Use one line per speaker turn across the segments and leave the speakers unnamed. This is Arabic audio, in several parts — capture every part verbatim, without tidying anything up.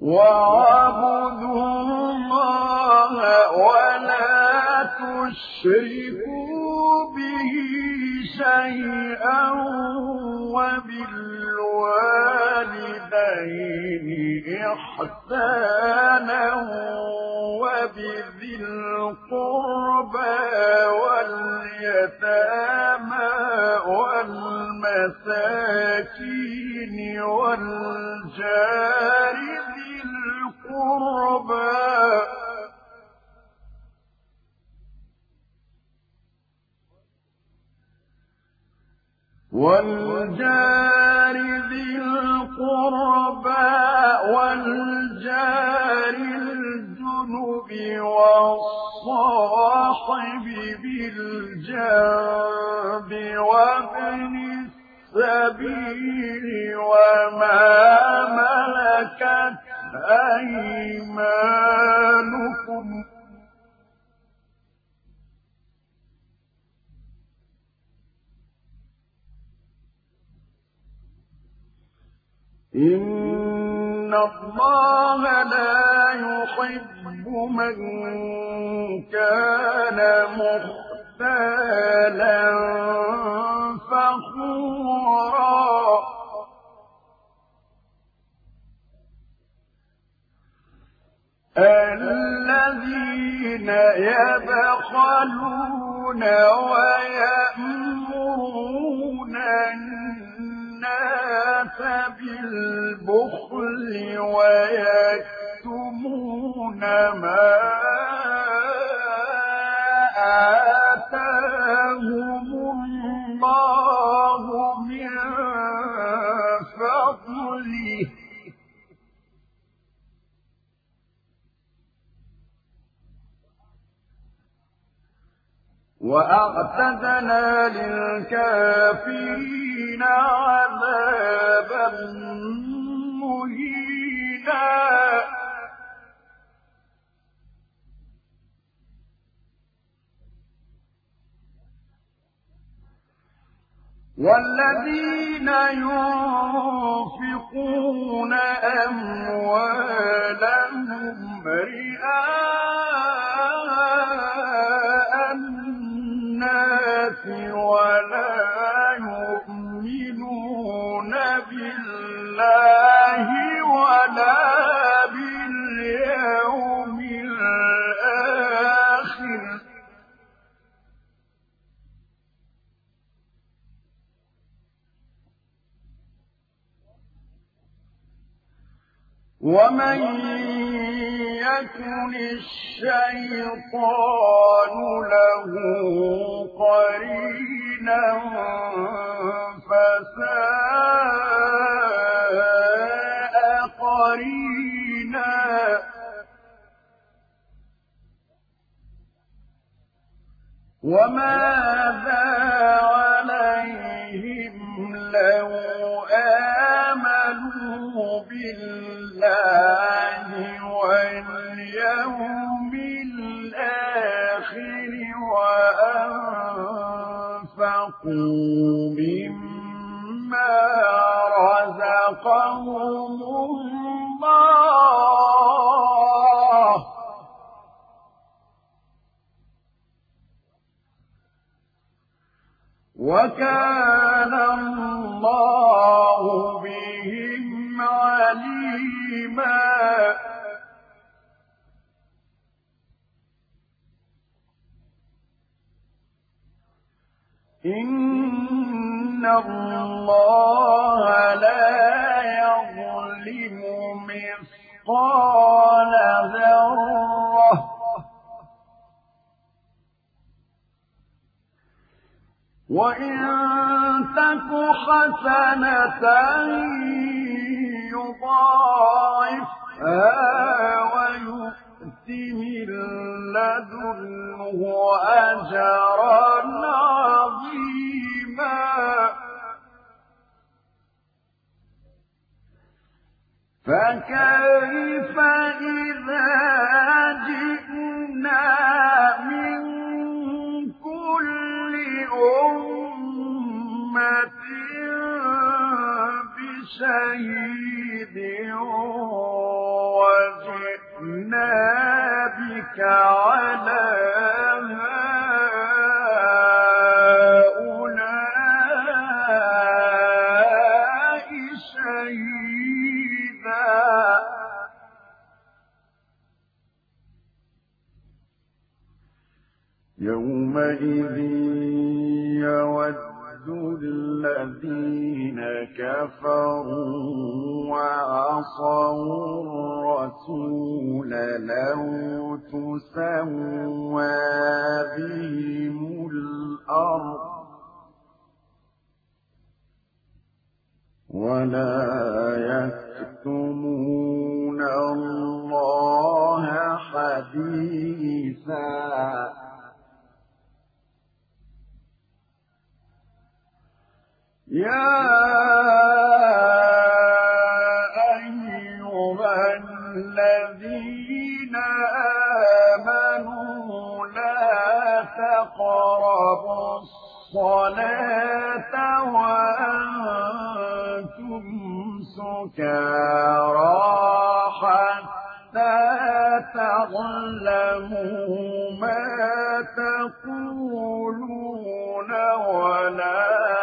واعبدوا الله ولا تشركوا به شيئا وبالوالدين إحسانا وبذي القربى واليتامى والمساكين والجار ذي القربى والجار ذي القربى والجار الجنب والصاحب بالجنب وابن السبيل وما ملكت أيمانكم إن الله لا يحب من كان مختالا فخورا الذين يبخلون ويأمرون الناس بالبخل ويكتمون ما آتاهم الله من فضله وأعتدنا للكافرين عذابا مهينا والذين ينفقون أموالهم رئاء الناس ولا يؤمنون بالله ولا باليوم الآخر ومن يكن الشيطان له قرينا فساء قرينا وماذا عليهم لو آمنوا بالله واليوم الآخر وأنفقوا مما رزقهم الله وكان الله بهم عليما إن الله لا يظلم مثقال ذرة وإن تك حسنة يضاعفها ويؤت من لدنه أجرا عظيما فكيف إذا جئنا من كل أمة بشهيد بك على هؤلاء شهيدا يومئذ يود الذين كفروا وعصوا الرسول لو تسوى بهم الأرض ولا يكتمون الله حديثا يا أيها الذين آمنوا لا تقربوا الصلاة وأنتم سكارى حتى تعلموا ما تقولون ولا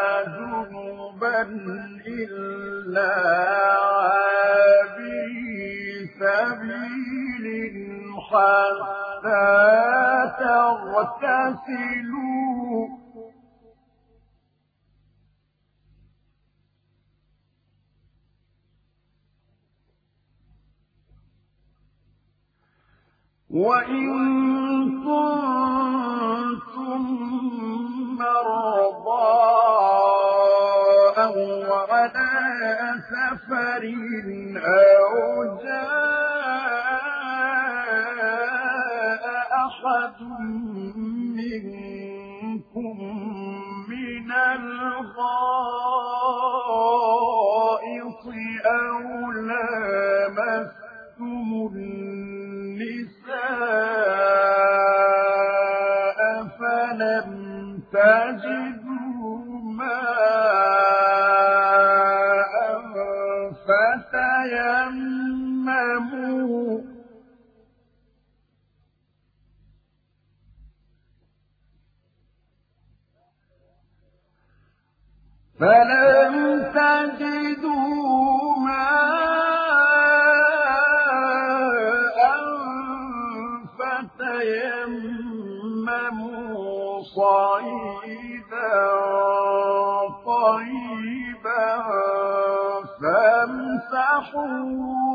إلا عابري سبيل حتى تغتسلوا وإن كنتم مرضى أو على سفر أو جاء أحد منكم من الغائط أو لامستم النساء فلم تجدوا ماء فتيمموا فلم تجدوا ماء فتيمموا صعيدا طيبا فامسحوا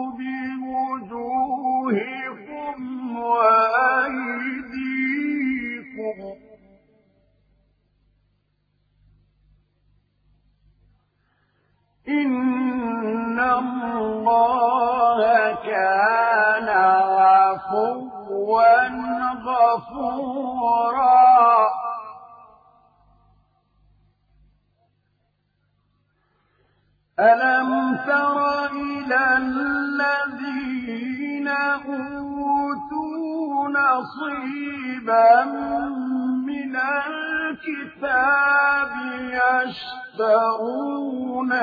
بوجوهكم وأيديكم إن الله كان عفوا غفورا ألم تر إلى الذين أوتوا نصيبا من الكتاب يشترون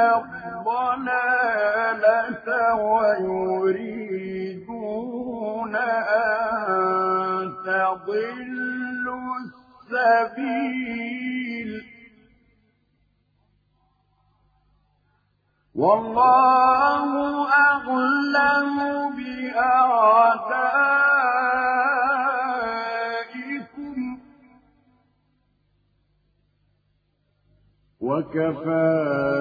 الضلالة ويريدون أن تضلوا السبيل والله أعلم بأعدائكم وكفى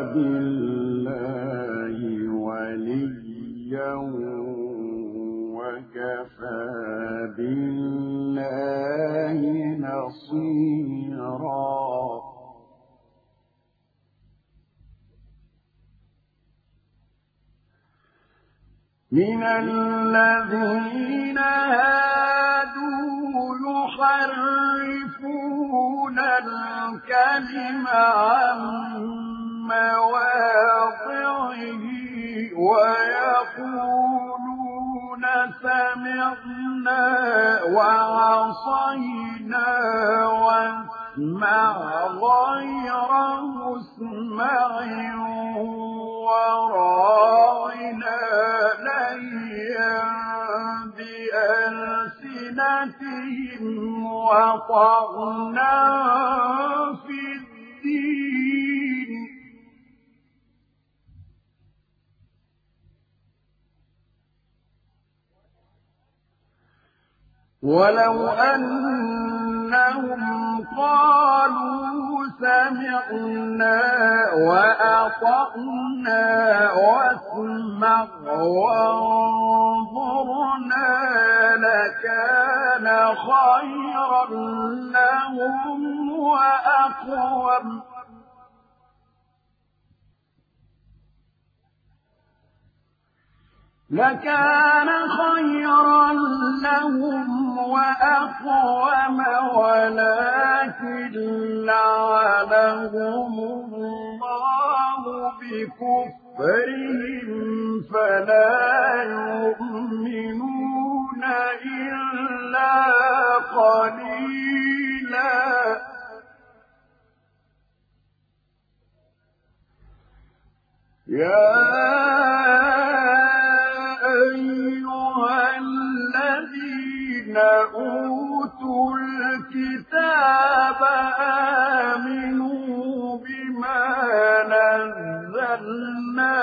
بالله وليا وكفى بالله نصيرا من الذين هادوا يحرفون الكلم عن مواضعه ويقولون سمعنا وعصينا واسمع غير مسمع وراعنا ليا وطعنا في الدين ولو أنهم قالوا سمعنا وأطعنا واسمع وانظرنا لكان خيرا لهم وأقوم لكان خيرا لهم وأقوم ولكن لعنهم الله بكفرهم فلا يؤمنون إلا قليلا يا أيها الذين أوتوا الكتاب آمنوا بما نزلنا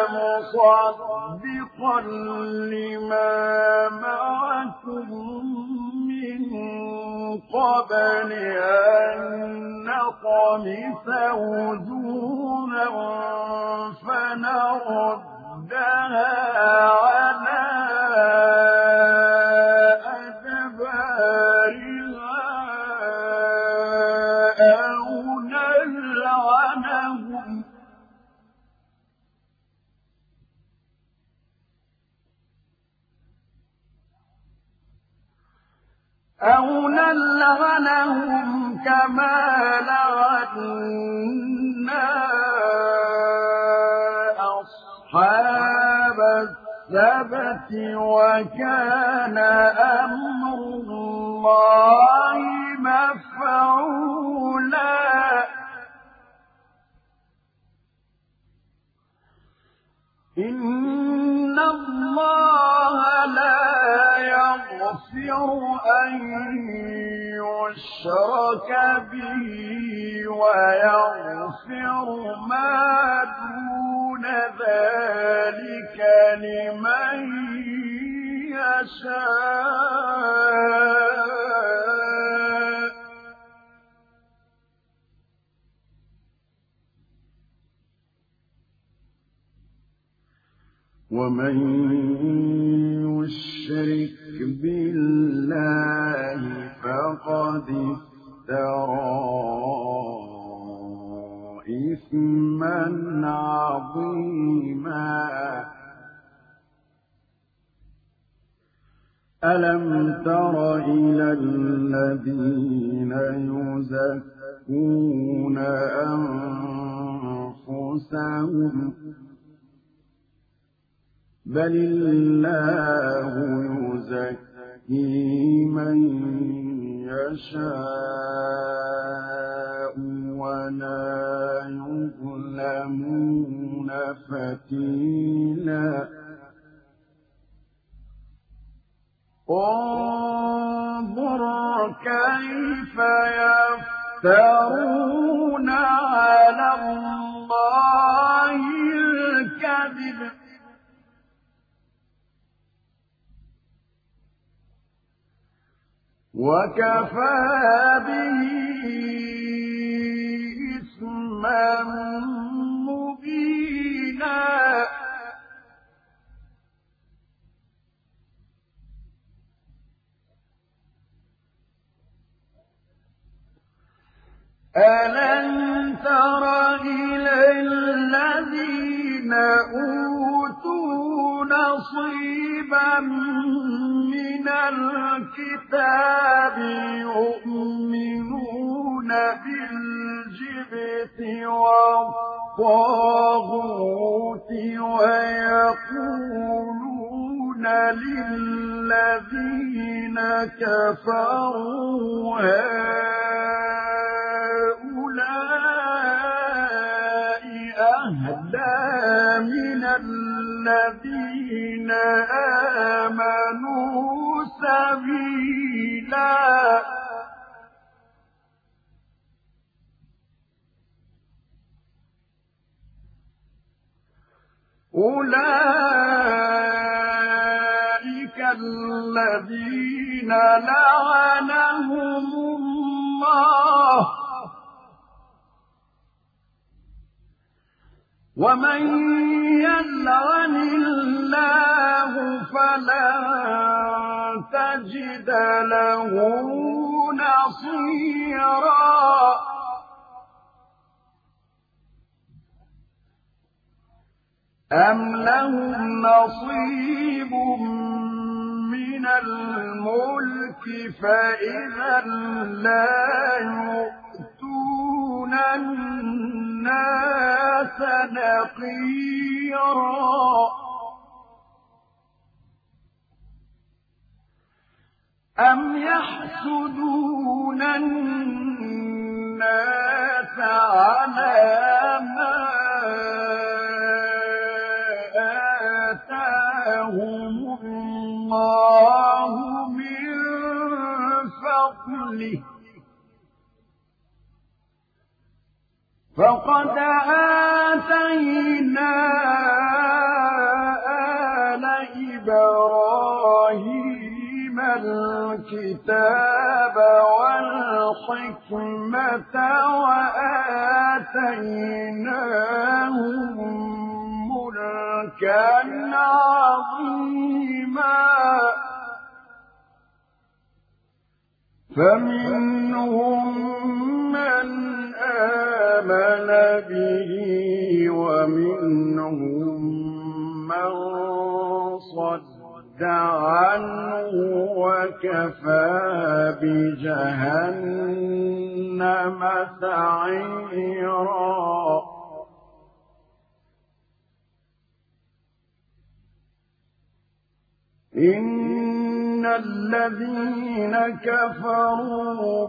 مصدقا لما معكم من قبل أن نطمس وجوها فنردها على أدبارها أو نلعنهم أو نلعنهم كما لعنا أصحاب السبت وكان أمر الله مفعولا إن الله لا يغفر أن يشرك به ويغفر ما دون ذلك لمن يشاء ومن يشرك بالله فقد افترى إثما عظيما ألم تر إلى الذين يزكون أنفسهم بل الله يزكي من يشاء ولا يظلمون فتيلا انظر كيف يفترون على الله الكذب وكفى به إثما مبينا ألم تر إلى الذين أوتوا نصيبا من الكتاب يؤمنون بالجبت والطاغوت ويقولون للذين كفروا هؤلاء أهدى من الذين آمنوا سبيلا أولئك الذين لعنهم الله ومن يلعن الله فلن تجد له نصيرا أم لهم نصيب من الملك فإذا لا يؤتون الناس نقيرا أم يحسدون الناس على ما آتاهم الله من فضله فقد آتينا آل إبراهيم الكتاب والحكمة وآتيناهم ملكا عظيما فمنهم من آمن به ومنهم من صد عنه وكفى بجهنم سعيرا إن الذين كفروا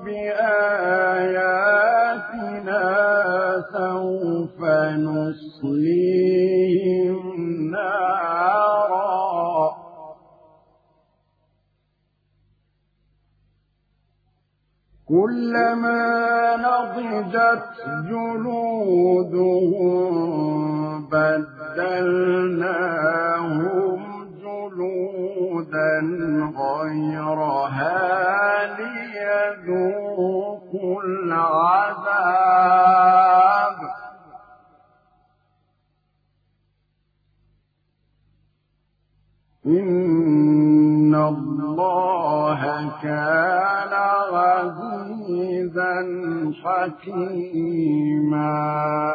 بآياتنا سوف نصليهم نارا كلما نضجت جلودهم بدلناهم جلودا غيرها ليذوقوا العذاب إن الله كان عزيزا حكيما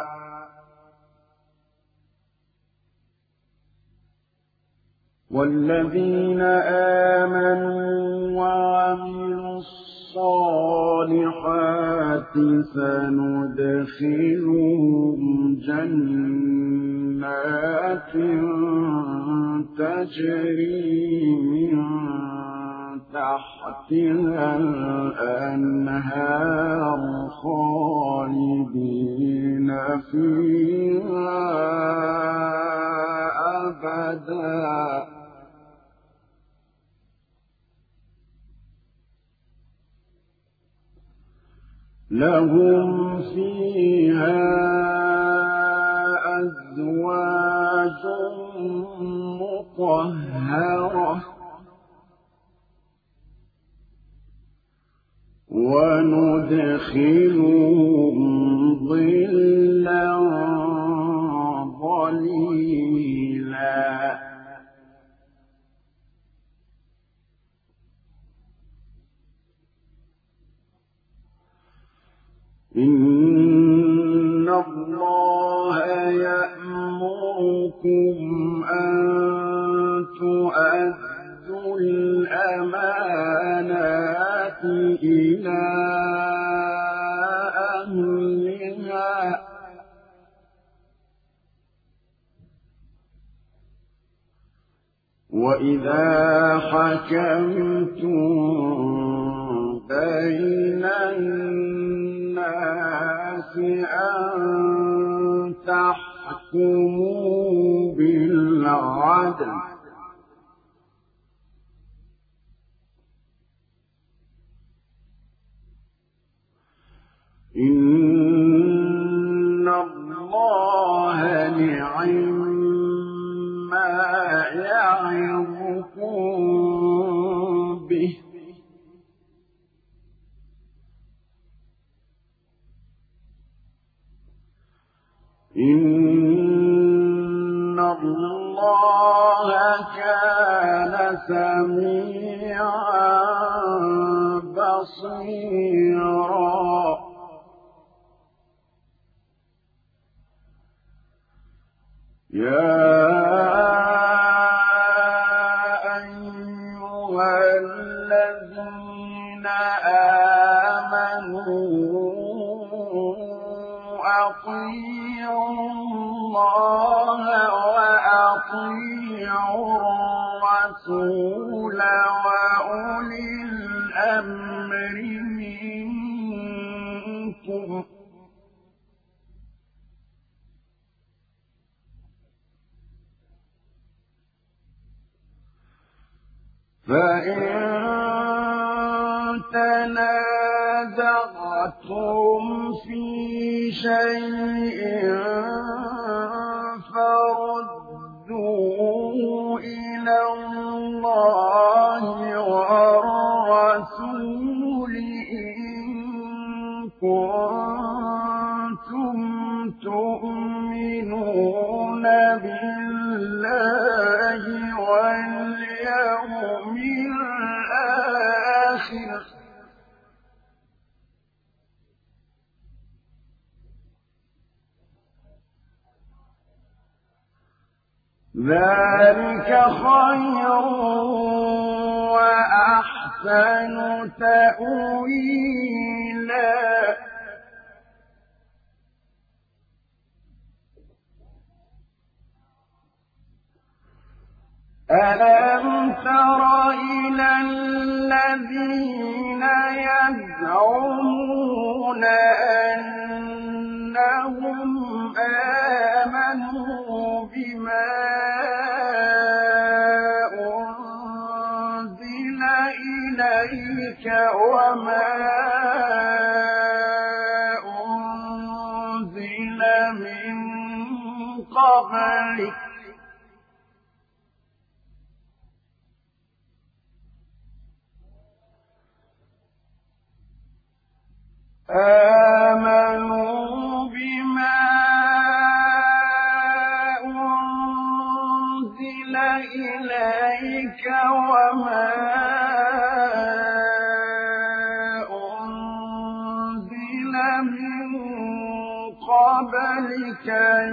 والذين آمنوا وعملوا الصالحات سندخلهم جنات تجري من تحتها الأنهار خالدين فيها أبدا لهم فيها أزواج مطهرة وندخلهم ظلا ظليلا إن الله يأمركم أن تؤدوا الأمانات إلى أهلها وإذا حكمتم بين الناس أن تحكموا بالعدل إن الله نعم إن الله كان سميعا بصيرا يا أيها الذين آمنوا أطيعوا الله وأطيعوا الرسول وأولي الأمر منكم فإن تنازعتم في شيء فردوه إلى الله والرسول إن كنتم تؤمنون بالله واليوم الآخر ذلك خير وأحسن تأويلا ألم تر إلى الذين يزعمون أنهم آمنوا بما أنزل إليك وما أنزل من قبلك آمنوا بما أنزل إليك وما أنزل من قبلك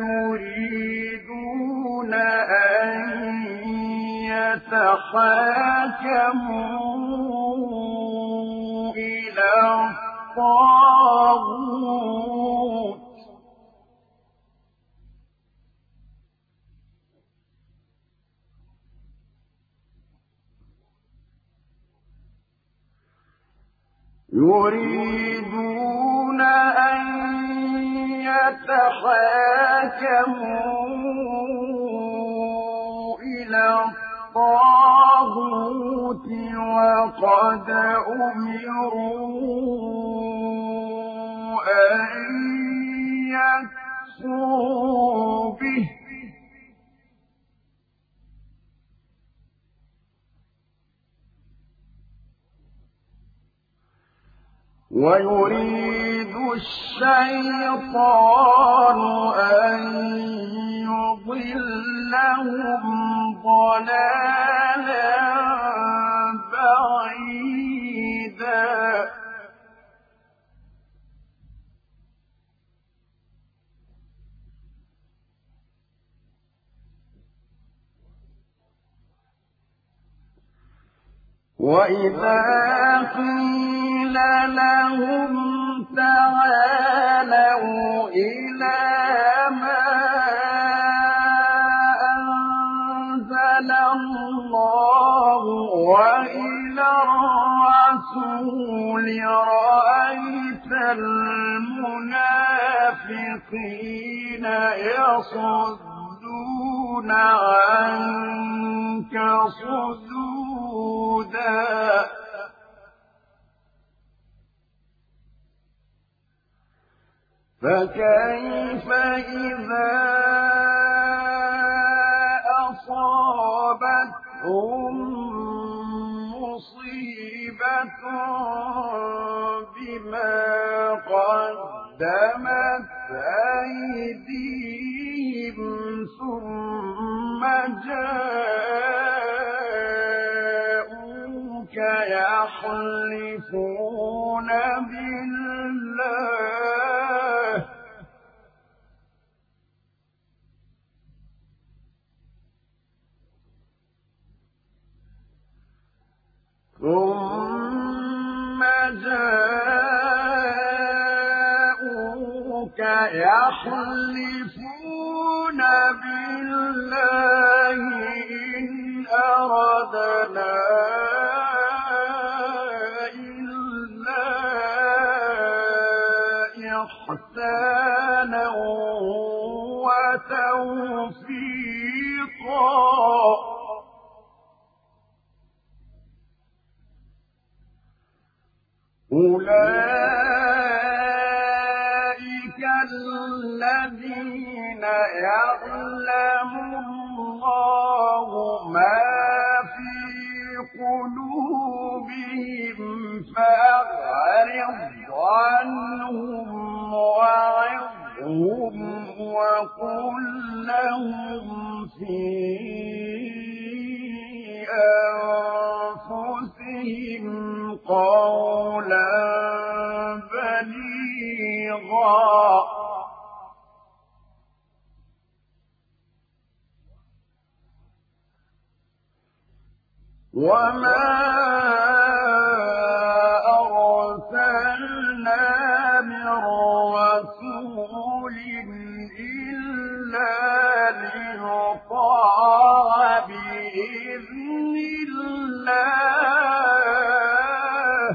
يريدون أن يتحاكموا إلى الطاغوت يريدون أن يتحاكموا إلى الطاغوت وقد أمروا أن يكفروا به ويريد الشيطان أن يضلهم ضلالا بعيدا وإذا قيل لهم تعالوا إلى ما أنزل الله وإلى الرسول رأيت المنافقين يصدون عنك صدودا فكيف إذا أصابتهم مصيبة بما قدمت أيديهم يحلفون بالله ثم جاءوك يحلفون بالله إن أردنا إلا إحسانا وتوفيقا أولئك الذين يعلم الله ما في قلوبهم فأعرض عنهم وعظهم وقل لهم في أنفسهم قولا بليغا وما أرسلنا من رسول إلا ليطاع بإذن الله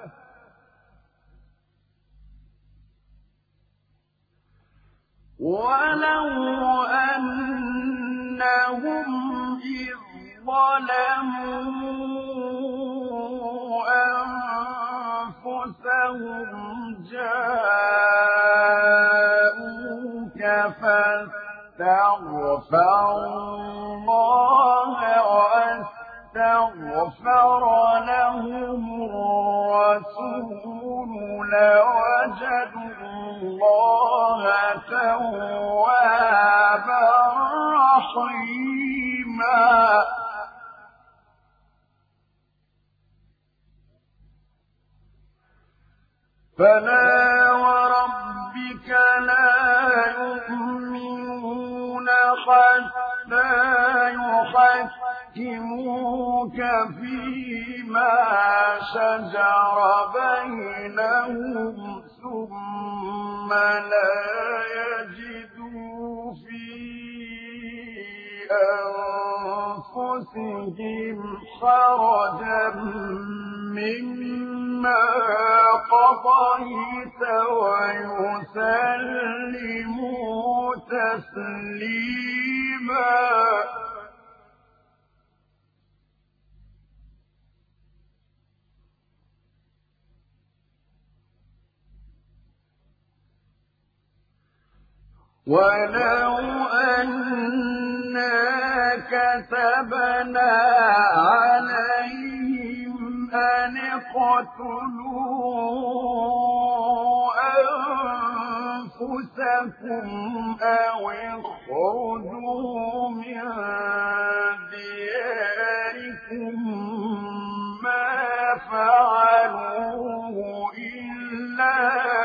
ولو أنهم إذ ظلموا أنفسهم جاءوك فاستغفروا الله واستغفر لهم الرسول لوجدوا الله توابا رحيما فلا وربك لا يؤمنون حتى يحكموك فيما شجر بينهم ثم لا يجدوا في أنفسهم حرجا مما قضيت ويسلموا تسليما ولو أنا كتبنا عليهم أن اقتلوا أنفسكم أو اخرجوا من دياركم ما فعلوه إلا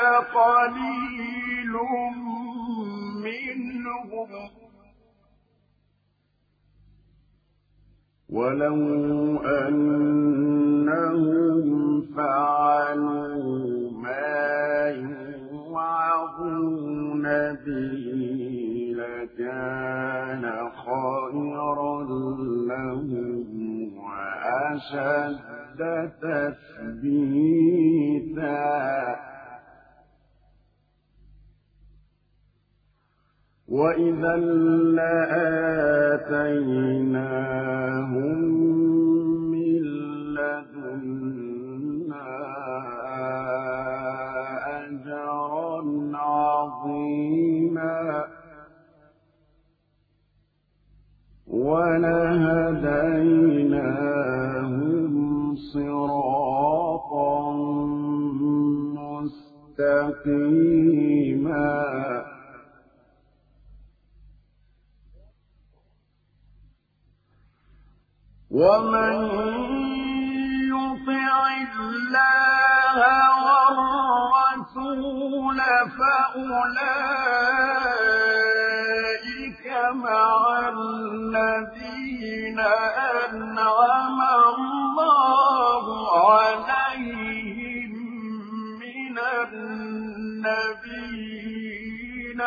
قليل منهم ولو أنهم فعلوا ما يوعظون به لكان خيرا لهم وأشد تثبيتا وإذا لآتيناهم من لدنا أجرا عظيما ولهديناهم صراطا مستقيما ومن يطع اللَّهَ وَالرَّسُولَ فَأُولَئِكَ مَعَ الَّذِينَ أَنْعَمَ اللَّهُ عَلَيْهِم مِّنَ النَّبِيِّينَ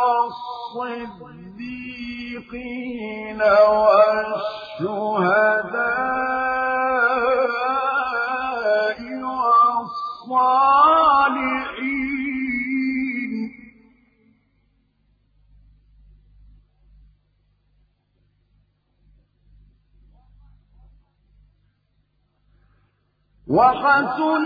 وَالصِّدِّيقِينَ وَالشُّهَدَاءِ وَالصَّالِحِينَ ۚ وَحَسُنَ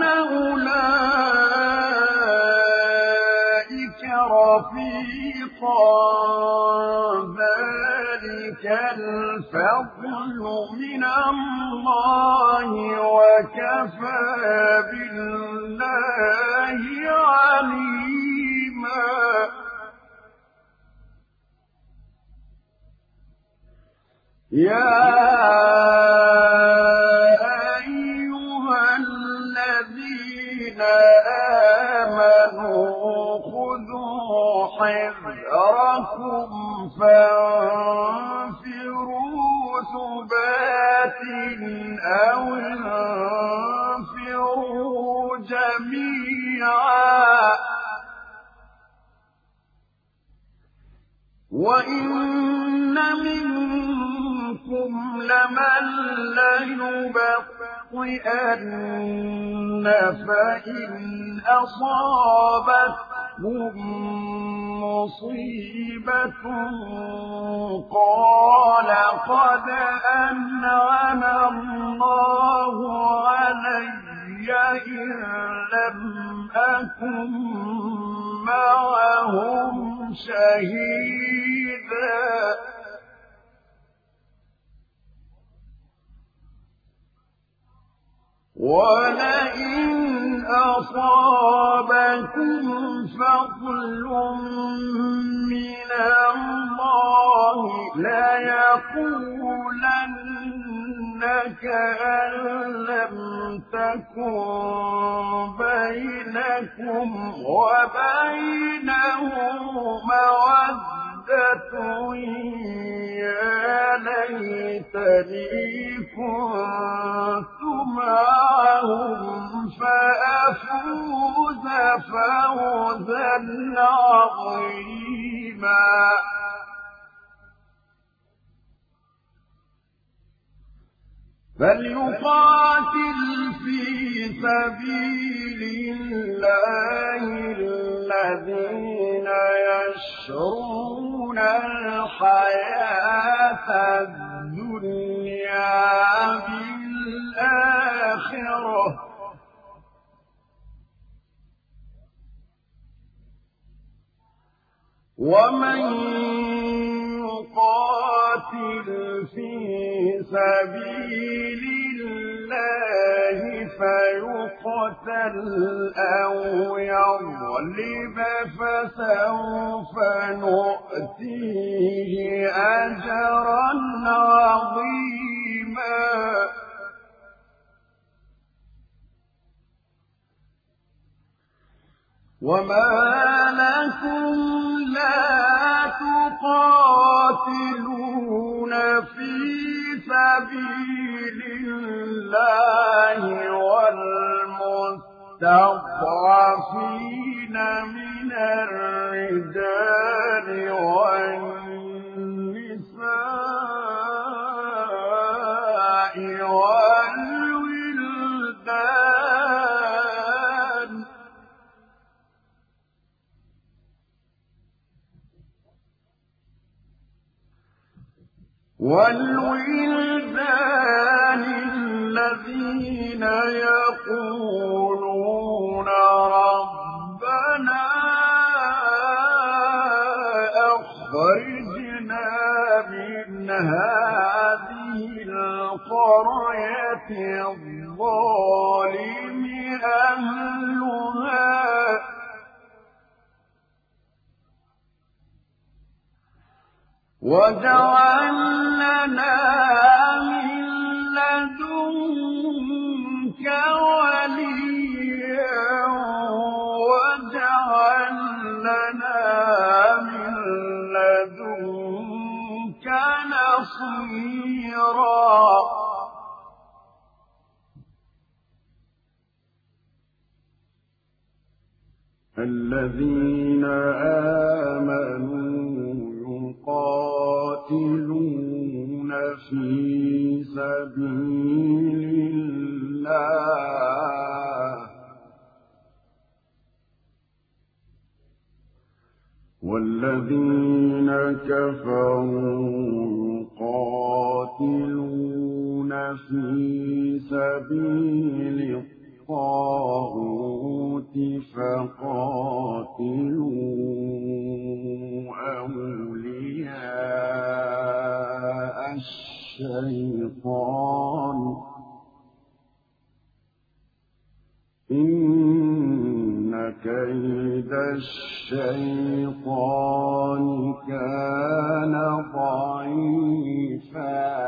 أُولَٰئِكَ رَفِيقًا ۚ ذَٰلِكَ الْفَضْلُ مِنَ اللَّهِ ۚ وَكَفَىٰ بِاللَّهِ عَلِيمًا. يَا آمَنُوا خُذُوا حِذْرَكُمْ فَانفِرُوا ثُبَاتٍ أَوِ انفِرُوا جَمِيعًا وَإِنَّ مِنكُمْ لَمَن لَّيُبَطِّئَنَّ فَإِنْ أَصَابَتْكُم مُّصِيبَةٌ قَالَ قَدْ أَنْعَمَ اللَّهُ عَلَيَّ إِذ لَمْ أَكُن مَّعَهُمْ شَهِيدًا وَلَئِنْ أَصَابَكُمْ فَضْلٌ مِّنَ اللَّهِ لَيَقُولَنَّ كَأَن لَّمْ تَكُن بَيْنَكُمْ وَبَيْنَهُ مَوَدَّةٌ يَا لَيْتَنِي كُنتُ مَعَهُمْ فَأَفُوزَ فَوْزًا عَظِيمًا. فَلْيُقَاتِلْ فِي سَبِيلِ اللَّهِ الَّذِينَ يَشْرُونَ الْحَيَاةَ الدُّنْيَا بِالْآخِرَةِ ۖ وَمَن يُقَاتِلْ فِي سَبِيلِ اللَّهِ فَيُقْتَلْ أَوْ يَغْلِبْ فَسَوْفَ نُؤْتِيهِ أَجْرًا عَظِيمًا. وَمَا لَكُمْ لَا تُقَاتِلُونَ فِي سَبِيلِ اللَّهِ وَالْمُسْتَضْعَفِينَ مِنَ الرِّجَالِ وَالنِّسَاءِ وَالْوِلْدَانِ وَالْوِلْدَانِ الَّذِينَ يَقُولُونَ رَبَّنَا أَخْرِجْنَا مِنْ هَٰذِهِ الْقَرْيَةِ الظَّالِمِ أَهْلُهَا وَاجْعَل لَّنَا مِن لَّدُنكَ وَلِيًّا منك نصيرا الذين آمنوا يقاتلون في سبيل الله والذين كفروا يقاتلون في سبيل الطاغوت فقاتلوا أولياء الشيطان إن كيد الشيطان كان ضعيفا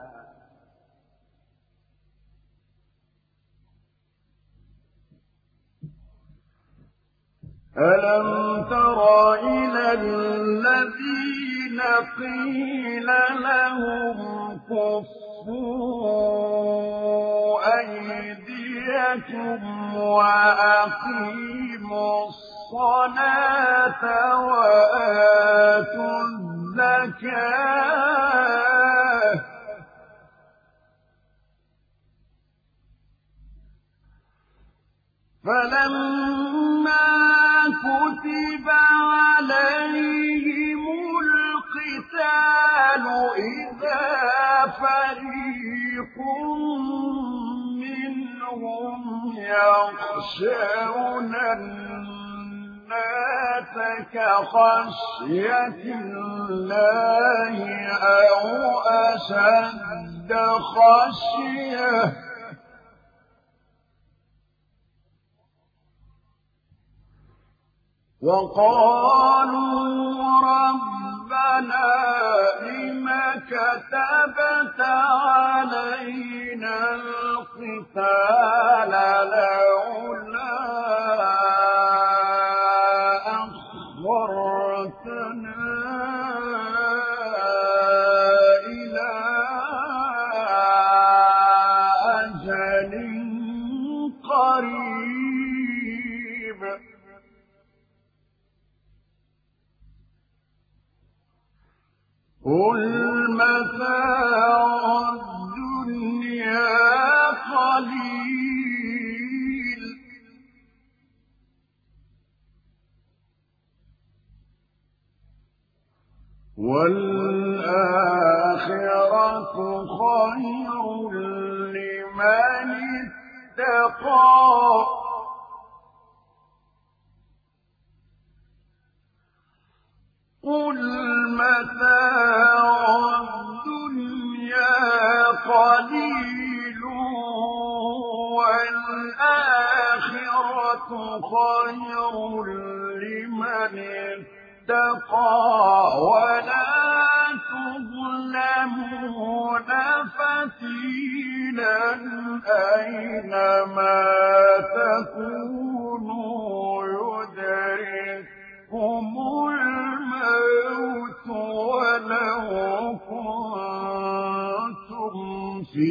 ألم تر إلى الذين قيل لهم كفوا أيديكم وأقيموا الصلاة وآتوا الزكاة فلما كتب عليهم القتال إذا فريق منهم يخشون الناس كخشية الله أو أشد خشية وقالوا ربنا لم كتبت علينا القتال لولا أخرتنا إلى أجل قريب قل متاع الدنيا قليل والآخرة خير لمن اتقى قل متاع الدنيا قليل والآخرة خير لمن اتقى ولا تظلمون فتيلا أينما تكونوا يدرككم الموت ولو كنتم في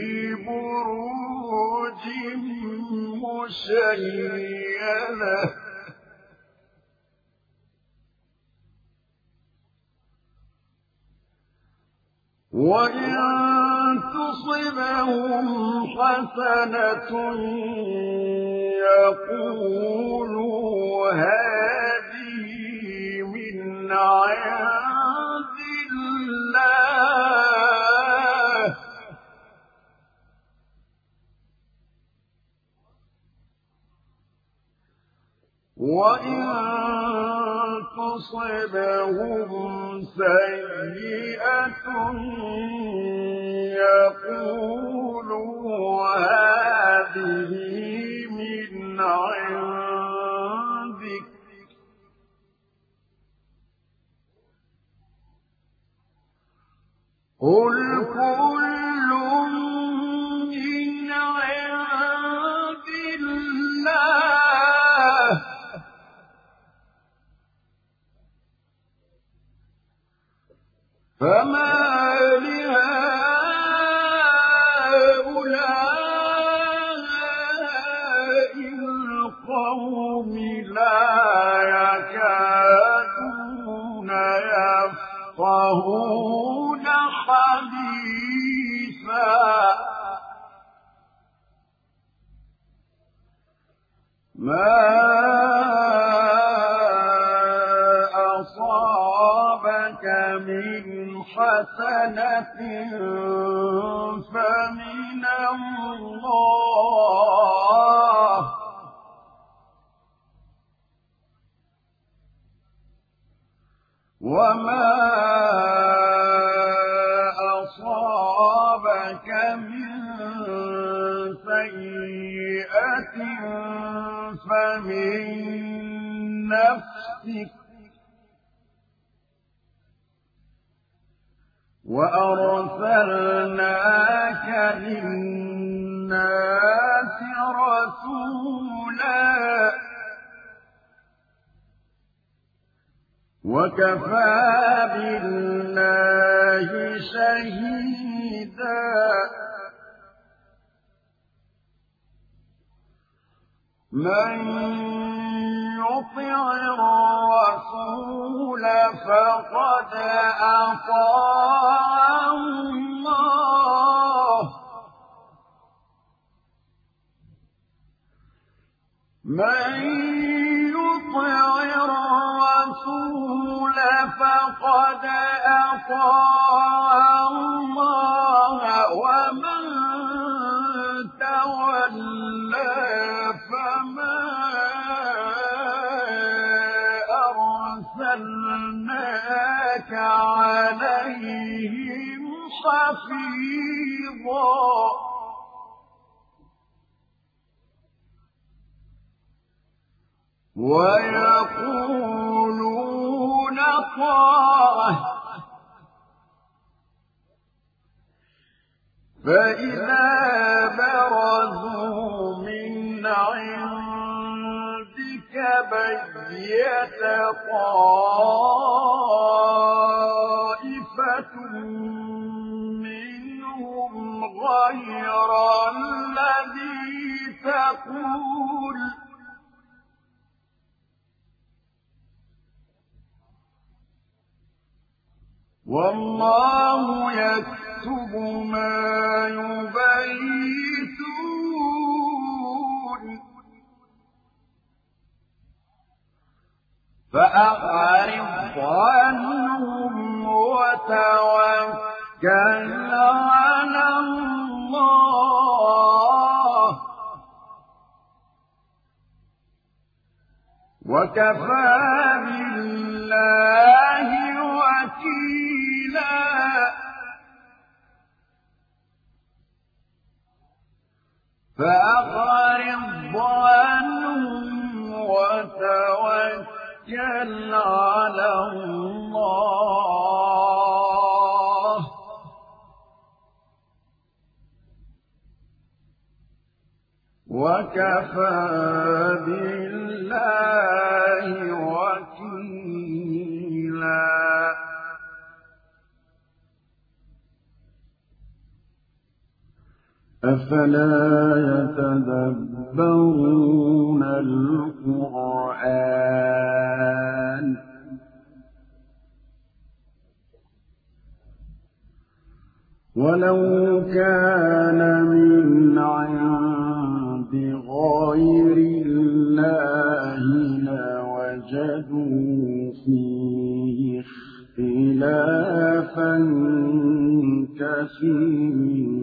بروج مشيدة وإن تصبهم حسنة يقولوا هذه من عند الله وإن تصبهم سيئة يقولوا هذه من عندك قل كل من عند الله فما لهؤلاء القوم لا يكادون يفقهون حديثا ما أصابك من حسنة فمن الله وما أصابك من سيئة فمن نفسك وأرسلناك للناس رسولا وكفى بالله شهيدا من يطع الرسول فقد أطاع الله من يطع الرسول فقد أطاع الله ومن تولى فما أرسلناك عليهم حفيظا ويقولون طاعة فإذا برزوا من عندك بيت طائفة منهم غير الذي تقول والله يكتب ما يبيتون فأعرض عنهم وتوكل على الله وكفى بالله وكيلا فأعرض عنهم وتوكل على الله وكفى بالله وكيلا أفلا يتدبرون القرآن ولو كان من عند غير الله لوجدوا فيه اختلافا كثيرا